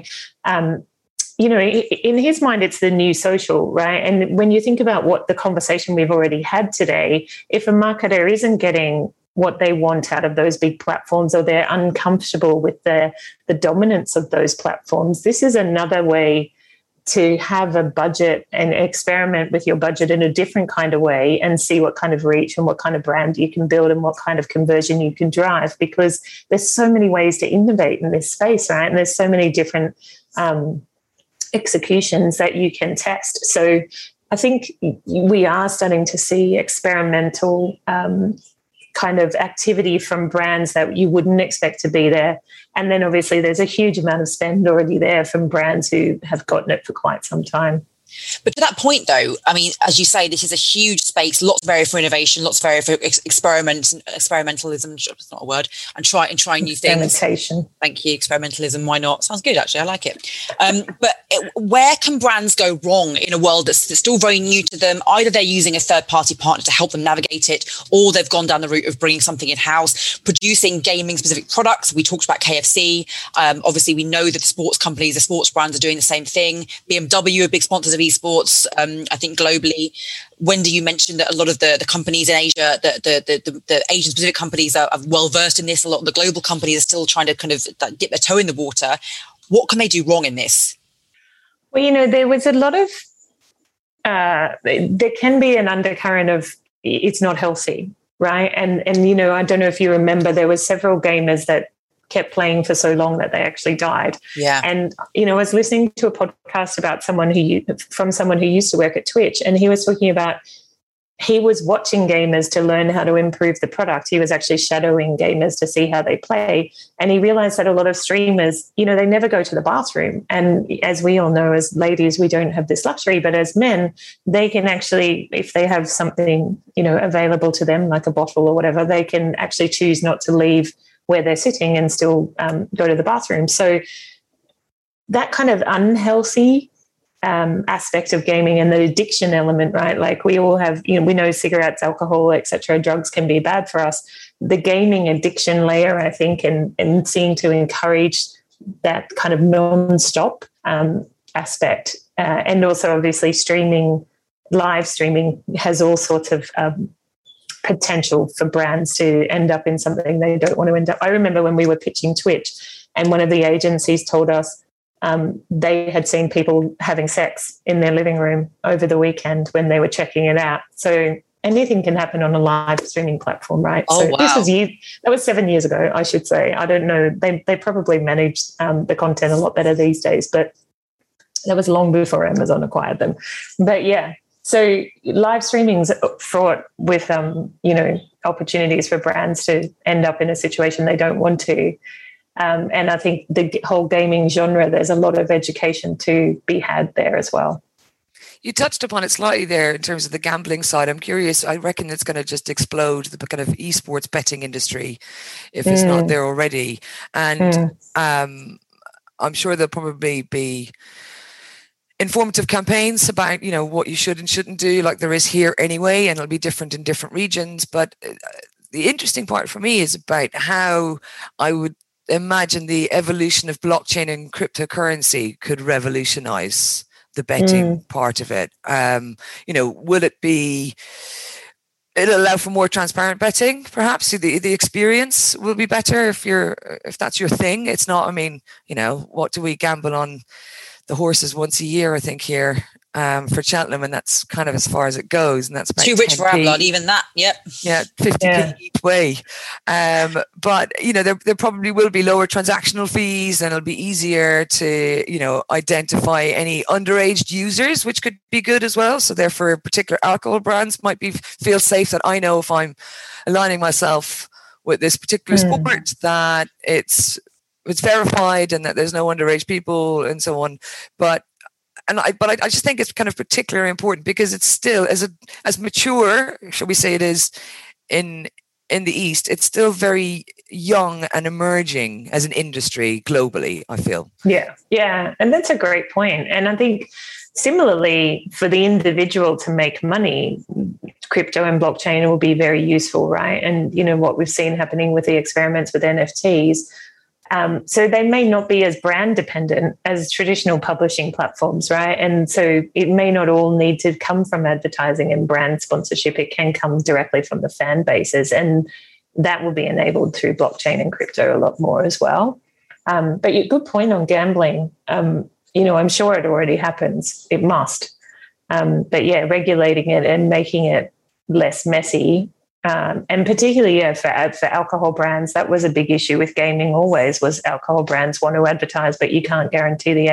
in his mind, it's the new social, right? And when you think about what the conversation we've already had today, if a marketer isn't getting what they want out of those big platforms, or they're uncomfortable with the dominance of those platforms, this is another way to have a budget and experiment with your budget in a different kind of way and see what kind of reach and what kind of brand you can build and what kind of conversion you can drive, because there's so many ways to innovate in this space, right? And there's so many different executions that you can test. So I think we are starting to see experimental kind of activity from brands that you wouldn't expect to be there. And then obviously there's a huge amount of spend already there from brands who have gotten it for quite some time. But to that point, though, I mean, as you say, this is a huge space, lots of area for innovation, lots of area for experimentalism, it's not a word, and trying new things. Experimentation. Thank you, experimentalism, why not? Sounds good, actually, I like it. Where can brands go wrong in a world that's still very new to them? Either they're using a third-party partner to help them navigate it, or they've gone down the route of bringing something in-house, producing gaming-specific products. We talked about KFC. Obviously, we know that the sports companies, the sports brands are doing the same thing. BMW are big sponsors of esports, I think globally. Wendy, you mentioned that a lot of the companies in Asia, the Asian specific companies are well versed in this. A lot of the global companies are still trying to kind of dip their toe in the water. What can they do wrong in this? Well, there was a lot of, there can be an undercurrent of it's not healthy. right? And I don't know if you remember, there were several gamers that kept playing for so long that they actually died. Yeah. And I was listening to a podcast about someone who used to work at Twitch, and he was talking about he was watching gamers to learn how to improve the product. He was actually shadowing gamers to see how they play. And he realized that a lot of streamers, they never go to the bathroom. And as we all know, as ladies, we don't have this luxury, but as men, they can actually, if they have something, available to them, like a bottle or whatever, they can actually choose not to leave where they're sitting and still go to the bathroom. So that kind of unhealthy aspect of gaming and the addiction element, right? Like we all have, we know cigarettes, alcohol, etc., drugs can be bad for us. The gaming addiction layer, I think, and seeing to encourage that kind of non-stop aspect, and also obviously live streaming has all sorts of potential for brands to end up in something they don't want to end up. I remember when we were pitching Twitch, and one of the agencies told us they had seen people having sex in their living room over the weekend when they were checking it out. So anything can happen on a live streaming platform, right? Oh, so wow. That was 7 years ago, I should say. I don't know. They probably manage the content a lot better these days, but that was long before Amazon acquired them. But yeah, so live streaming's fraught with, opportunities for brands to end up in a situation they don't want to. And I think the whole gaming genre, there's a lot of education to be had there as well. You touched upon it slightly there in terms of the gambling side. I'm curious, I reckon it's going to just explode, the kind of esports betting industry, if it's not there already. And I'm sure there'll probably be informative campaigns about, what you should and shouldn't do, like there is here anyway, and it'll be different in different regions. But the interesting part for me is about how I would imagine the evolution of blockchain and cryptocurrency could revolutionize the betting part of it. Will it'll allow for more transparent betting, perhaps? The experience will be better if that's your thing. It's not, what do we gamble on? The horses once a year, I think, here for Cheltenham, and that's kind of as far as it goes. And that's about too rich for our blood, even that. Yep. Yeah, 50p each way. But there probably will be lower transactional fees, and it'll be easier to identify any underage users, which could be good as well. So therefore, particular alcohol brands might feel safe that I know if I'm aligning myself with this particular sport that it's verified and that there's no underage people and so on. But I just think it's kind of particularly important because it's still as mature, shall we say, it is in the East. It's still very young and emerging as an industry globally, I feel. Yeah, and that's a great point. And I think similarly, for the individual to make money, crypto and blockchain will be very useful, right? And what we've seen happening with the experiments with NFTs. So they may not be as brand dependent as traditional publishing platforms, right? And so it may not all need to come from advertising and brand sponsorship. It can come directly from the fan bases, and that will be enabled through blockchain and crypto a lot more as well. But good point on gambling. I'm sure it already happens. It must. But yeah, regulating it and making it less messy. And particularly, for alcohol brands, that was a big issue with gaming always, was alcohol brands want to advertise, but you can't guarantee the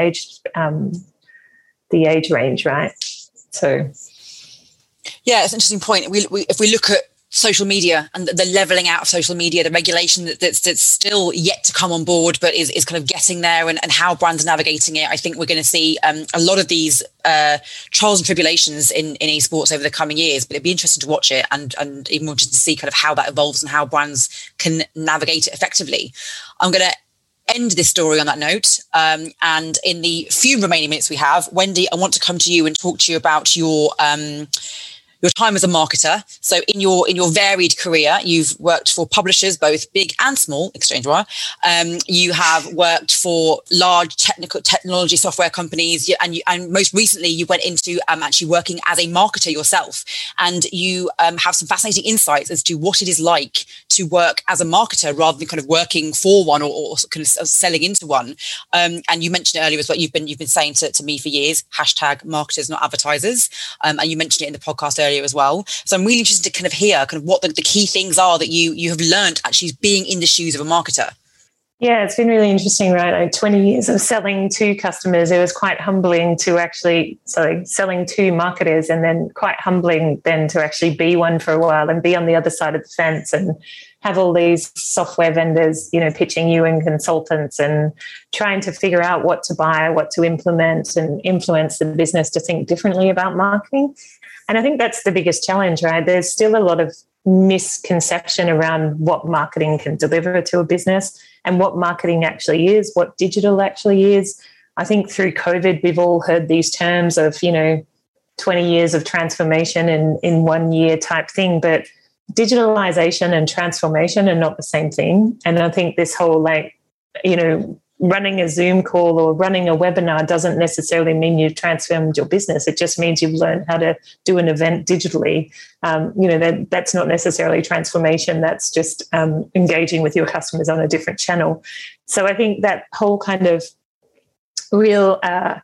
age range, right? So. Yeah, it's an interesting point. If we look at social media and the leveling out of social media, the regulation that's still yet to come on board, but is kind of getting there, and how brands are navigating it, I think we're going to see a lot of these trials and tribulations in esports over the coming years. But it'd be interesting to watch it and even more just to see kind of how that evolves and how brands can navigate it effectively. I'm going to end this story on that note. And in the few remaining minutes we have, Wendy, I want to come to you and talk to you about your time as a marketer. So in your varied career, you've worked for publishers, both big and small, XchangeWire. You have worked for large technology software companies, and most recently you went into actually working as a marketer yourself. And you have some fascinating insights as to what it is like to work as a marketer rather than kind of working for one or kind of selling into one. And you mentioned it earlier as well. You've been saying to me for years, #marketers, not advertisers. And you mentioned it in the podcast earlier Australia as well. So I'm really interested to kind of hear kind of what the key things are that you have learned actually being in the shoes of a marketer. Yeah, it's been really interesting, right? Like 20 years of selling to customers. It was quite humbling to selling to marketers, and then quite humbling then to actually be one for a while and be on the other side of the fence and have all these software vendors, pitching you and consultants and trying to figure out what to buy, what to implement, and influence the business to think differently about marketing. And I think that's the biggest challenge, right? There's still a lot of misconception around what marketing can deliver to a business and what marketing actually is, what digital actually is. I think through COVID, we've all heard these terms of, 20 years of transformation in 1 year type thing, but digitalization and transformation are not the same thing. And I think this whole running a Zoom call or running a webinar doesn't necessarily mean you've transformed your business. It just means you've learned how to do an event digitally. That's not necessarily transformation. That's just engaging with your customers on a different channel. So I think that whole kind of real,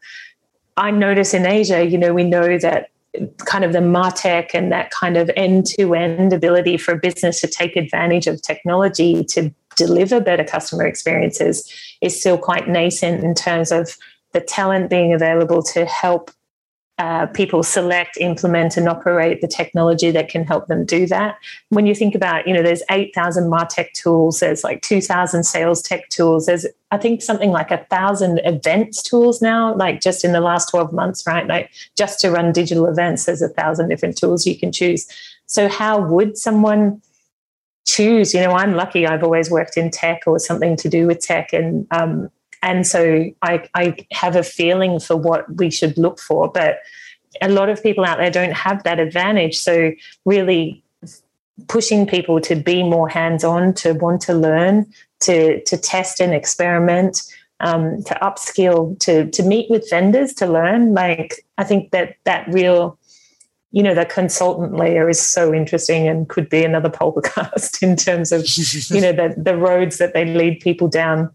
I notice in Asia, we know that kind of the MarTech and that kind of end-to-end ability for a business to take advantage of technology to deliver better customer experiences is still quite nascent in terms of the talent being available to help people select, implement, and operate the technology that can help them do that. When you think about, there's 8,000 MarTech tools, there's like 2,000 sales tech tools, there's, I think, something like 1,000 events tools now, like just in the last 12 months, right? Like just to run digital events, there's 1,000 different tools you can choose. So how would someone choose? I'm lucky. I've always worked in tech or something to do with tech, and so I have a feeling for what we should look for, but a lot of people out there don't have that advantage. So really pushing people to be more hands-on, to want to learn, to test and experiment, to upskill, to meet with vendors to learn. Like, I think that real, the consultant layer is so interesting and could be another podcast in terms of, the roads that they lead people down.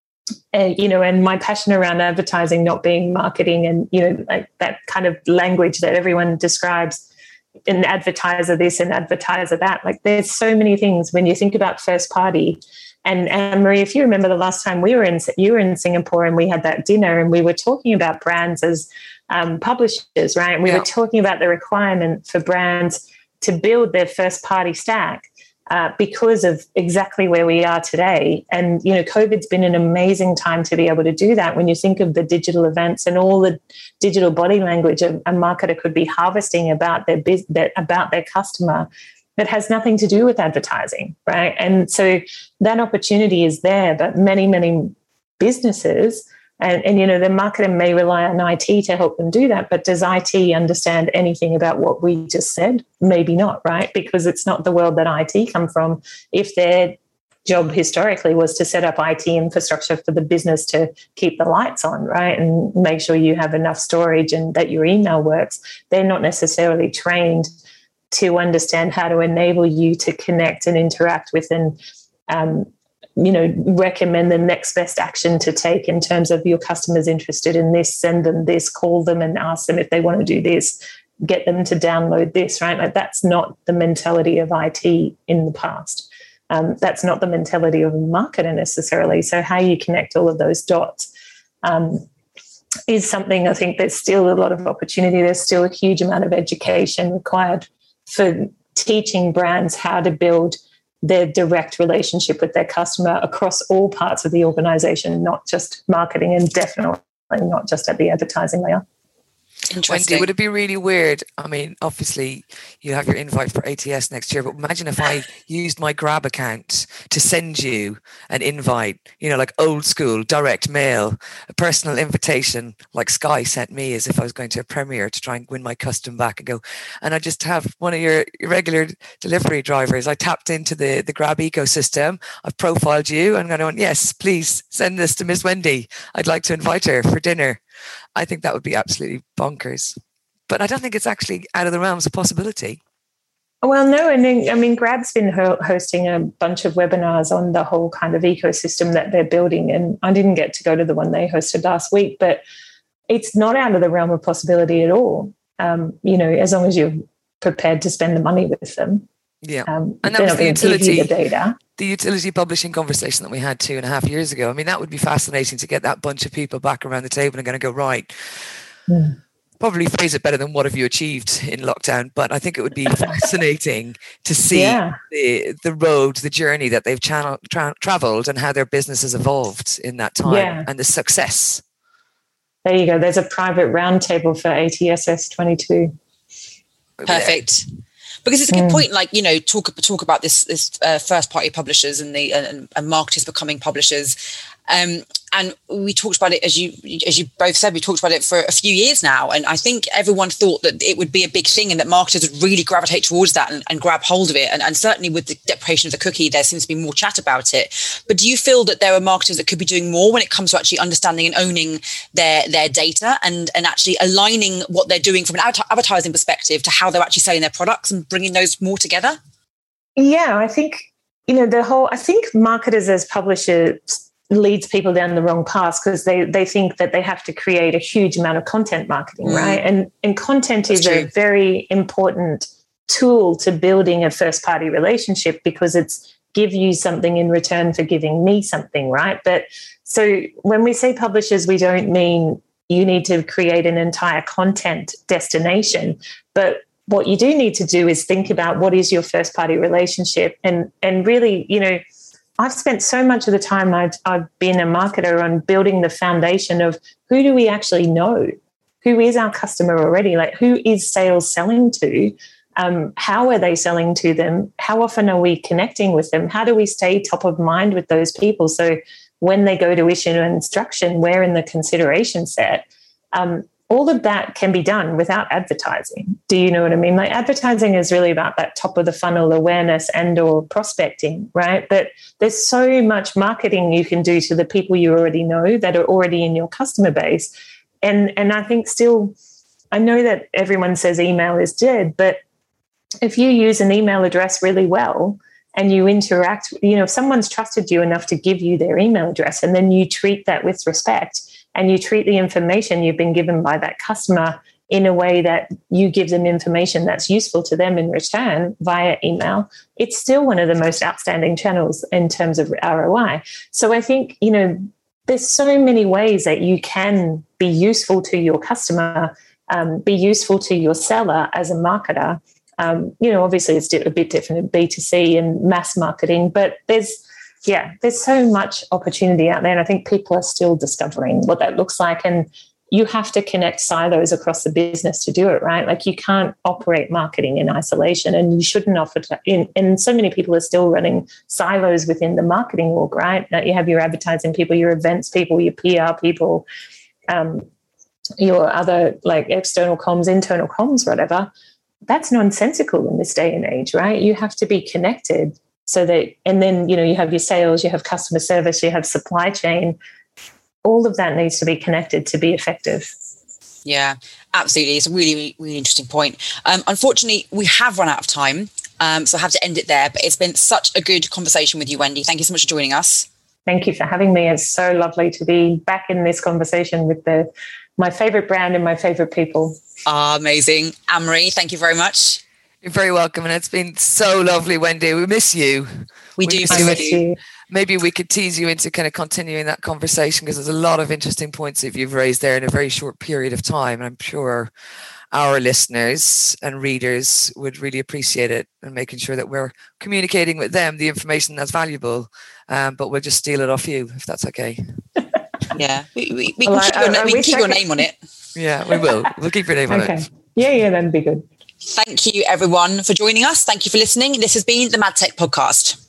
And my passion around advertising not being marketing, and, like that kind of language that everyone describes, an advertiser this and advertiser that. Like, there's so many things when you think about first party. And Marie, if you remember the last time you were in Singapore and we had that dinner and we were talking about brands as publishers, right? And we were talking about the requirement for brands to build their first party stack. Because of exactly where we are today. And, COVID's been an amazing time to be able to do that. When you think of the digital events and all the digital body language a marketer could be harvesting about about their customer, that has nothing to do with advertising, right? And so that opportunity is there, but many, many businesses and the marketer may rely on IT to help them do that, but does IT understand anything about what we just said? Maybe not, right? Because it's not the world that IT come from. If their job historically was to set up IT infrastructure for the business to keep the lights on, right, and make sure you have enough storage and that your email works, they're not necessarily trained to understand how to enable you to connect and interact with and recommend the next best action to take in terms of your customers interested in this, send them this, call them and ask them if they want to do this, get them to download this, right? Like, that's not the mentality of IT in the past. That's not the mentality of a marketer necessarily. So how you connect all of those dots is something I think there's still a lot of opportunity. There's still a huge amount of education required for teaching brands how to build their direct relationship with their customer across all parts of the organization, not just marketing, and definitely not just at the advertising layer. Wendy, would it be really weird? I mean, obviously you have your invite for ATS next year, but imagine if I used my Grab account to send you an invite, like old school, direct mail, a personal invitation like Sky sent me as if I was going to a premiere to try and win my custom back and go. And I just have one of your regular delivery drivers. I tapped into the Grab ecosystem. I've profiled you and I'm going, yes, please send this to Miss Wendy. I'd like to invite her for dinner. I think that would be absolutely bonkers. But I don't think it's actually out of the realms of possibility. Well, no. And I mean, Grab's been hosting a bunch of webinars on the whole kind of ecosystem that they're building. And I didn't get to go to the one they hosted last week, but it's not out of the realm of possibility at all. As long as you're prepared to spend the money with them. Yeah. And that was the data. The utility publishing conversation that we had 2.5 years ago. I mean, that would be fascinating to get that bunch of people back around the table and going to go, right, probably phrase it better than what have you achieved in lockdown, but I think it would be fascinating to see the road, the journey that they've traveled and how their business has evolved in that time and the success. There you go. There's a private roundtable for ATSS 22. Perfect. Because it's a good point, like, you know, talk about this first party publishers and and marketers becoming publishers. And we talked about it, as you both said, we talked about it for a few years now. And I think everyone thought that it would be a big thing and that marketers would really gravitate towards that and grab hold of it. And certainly with the deprecation of the cookie, there seems to be more chat about it. But do you feel that there are marketers that could be doing more when it comes to actually understanding and owning their data and actually aligning what they're doing from an advertising perspective to how they're actually selling their products and bringing those more together? Yeah, I think, you know, I think marketers as publishers leads people down the wrong path because they think that they have to create a huge amount of content marketing, right? And content is a very important tool to building a first party relationship because it's give you something in return for giving me something, right? But so when we say publishers, we don't mean you need to create an entire content destination, but what you do need to do is think about what is your first party relationship and really, you know, I've spent so much of the time I've been a marketer on building the foundation of who do we actually know? Who is our customer already? Like, who is sales selling to? How are they selling to them? How often are we connecting with them? How do we stay top of mind with those people? So when they go to issue an instruction, we're in the consideration set. All of that can be done without advertising. Do you know what I mean? Like, advertising is really about that top of the funnel awareness and or prospecting, right? But there's so much marketing you can do to the people you already know that are already in your customer base. And I think still, I know that everyone says email is dead, but if you use an email address really well and you interact, you know, if someone's trusted you enough to give you their email address and then you treat that with respect, and you treat the information you've been given by that customer in a way that you give them information that's useful to them in return via email, it's still one of the most outstanding channels in terms of ROI. So I think, you know, there's so many ways that you can be useful to your customer, be useful to your seller as a marketer. You know, obviously it's a bit different in B2C and mass marketing, but there's so much opportunity out there. And I think people are still discovering what that looks like. And you have to connect silos across the business to do it, right? Like, you can't operate marketing in isolation, and you shouldn't offer and so many people are still running silos within the marketing org, right? Now you have your advertising people, your events people, your PR people, your other like external comms, internal comms, whatever. That's nonsensical in this day and age, right? You have to be connected. So that, and then, you know, you have your sales, you have customer service, you have supply chain. All of that needs to be connected to be effective. Yeah, absolutely. It's a really, really interesting point. Unfortunately, we have run out of time, so I have to end it there. But it's been such a good conversation with you, Wendy. Thank you so much for joining us. Thank you for having me. It's so lovely to be back in this conversation with my favorite brand and my favorite people. Amazing. Anne-Marie, thank you very much. You're very welcome. And it's been so lovely, Wendy. We miss you. We do miss you. Maybe we could tease you into kind of continuing that conversation, because there's a lot of interesting points that you've raised there in a very short period of time. And I'm sure our listeners and readers would really appreciate it, and making sure that we're communicating with them the information that's valuable. But we'll just steal it off you, if that's okay. Yeah, we can keep your name on it. Yeah, we will. We'll keep your name on it. Yeah, that'd be good. Thank you, everyone, for joining us. Thank you for listening. This has been the MadTech Podcast.